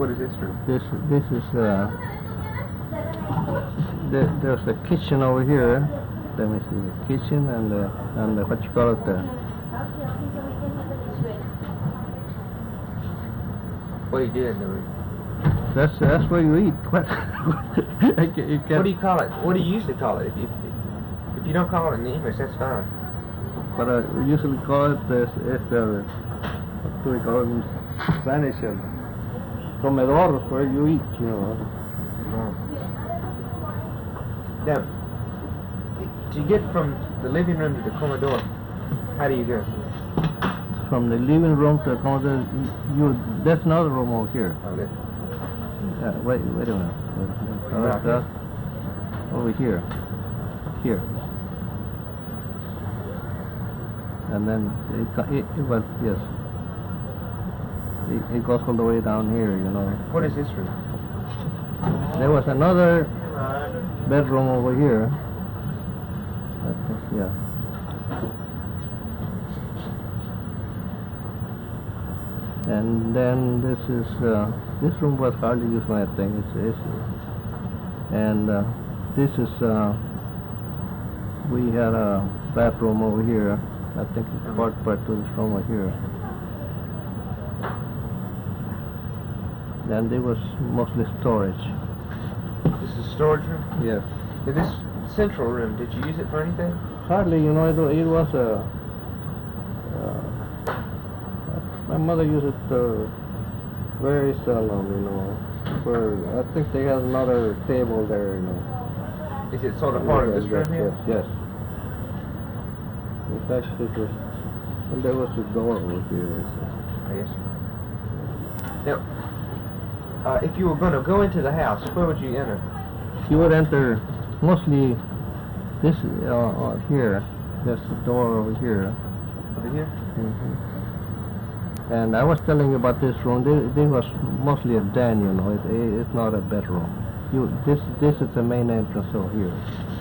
What is this room? This is there's a kitchen over here. Let me see, the kitchen and the what you call it, What do you do in the room? that's where you eat. What? What do you call it? What do you usually call it? If you don't call it in English, that's fine. But we usually call it what do we call it in Spanish? Comedor, where you eat, you know. Now, to get from the living room to the comedor, how do you go? From the living room to the comedor, there's another room over here. Oh, this. Wait a minute. Right here? Over here. Here. And then it was, yes. It goes all the way down here, you know. What is this room? There was another bedroom over here. Yeah. And then this is this room was hardly used for anything. And this is we had a bathroom over here. I think it's part to this room over here. And there was mostly storage. This is a storage room? Yes. Now, this central room, did you use it for anything? Hardly, you know, it was a... my mother used it very seldom, you know. I think they have another table there, you know. Is it sort of part of this room here? Yes. In fact, and there was a door over here. So. Yes. Now, if you were going to go into the house, where would you enter? You would enter mostly this here. There's the door over here. Over here? Mm-hmm. And I was telling you about this room. This was mostly a den, you know. It's not a bedroom. This is the main entrance over here.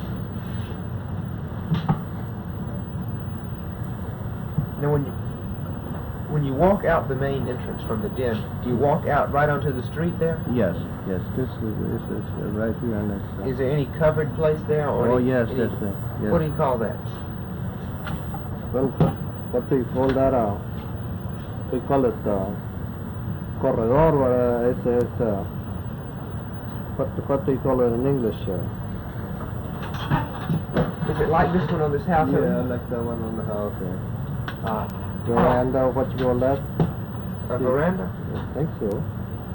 Now, when you walk out the main entrance from the den, do you walk out right onto the street there? Yes. This is right here on this. Is there any covered place there? Or yes. Yes. What do you call that? Well, what do you call that? We call it corredor. What do you call it in English? Is it like this one on this house? Yeah, like the one on the house. Yeah. Veranda, what you call that? A veranda? I think so.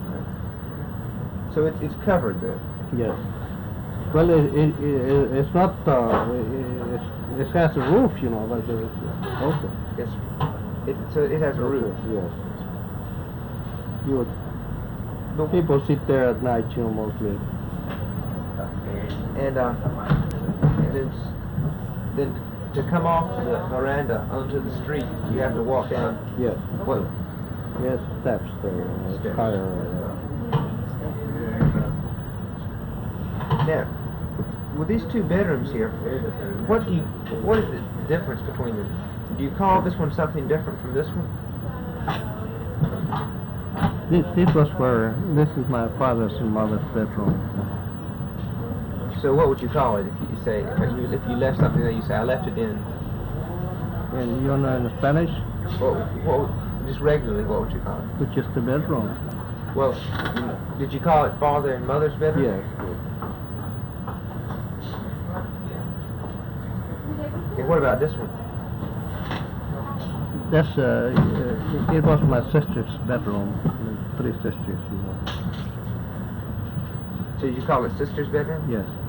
So it's covered then? Yes. Well, it's not. It has a roof, you know, but it's open. Yes. So it has a roof. Yes. People sit there at night, you know, mostly. And then to come off the veranda onto the street, you have to walk down. Yes. What? Yes, steps there. You know, it's Steps. higher. Now, with these two bedrooms here, what is the difference between them? Do you call this one something different from this one? This was where this is my father's and mother's bedroom. So what would you call it if you say if you left something there? You say I left it in. And you know in Spanish? What just regularly? What would you call it? Which is the bedroom. Well, did you call it father and mother's bedroom? Yes. And what about this one? That's it was my sister's bedroom. 3 sisters, you know. So you call it sister's bedroom? Yes.